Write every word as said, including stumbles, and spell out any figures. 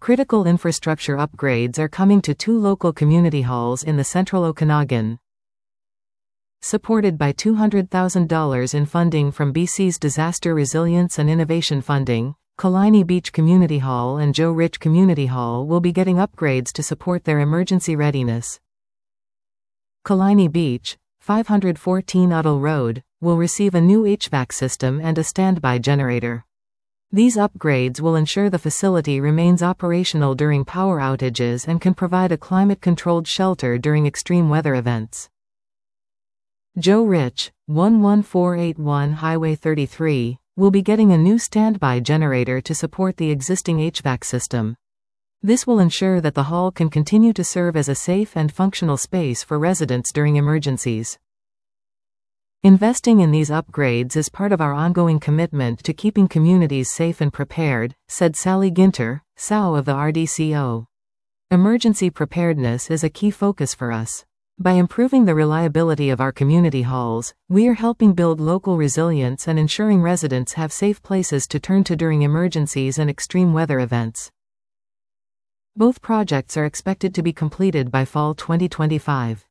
Critical infrastructure upgrades are coming to two local community halls in the central Okanagan. Supported by two hundred thousand dollars in funding from B C's Disaster Resilience and Innovation Funding, Killiney Beach Community Hall and Joe Rich Community Hall will be getting upgrades to support their emergency readiness. Killiney Beach, five fourteen Udall Road, will receive a new H V A C system and a standby generator. These upgrades will ensure the facility remains operational during power outages and can provide a climate-controlled shelter during extreme weather events. Joe Rich, one one four eight one Highway thirty-three, will be getting a new standby generator to support the existing H V A C system. This will ensure that the hall can continue to serve as a safe and functional space for residents during emergencies. Investing in these upgrades is part of our ongoing commitment to keeping communities safe and prepared, said Sally Ginter, S A O of the R D C O. Emergency preparedness is a key focus for us. By improving the reliability of our community halls, we are helping build local resilience and ensuring residents have safe places to turn to during emergencies and extreme weather events. Both projects are expected to be completed by fall twenty twenty-five.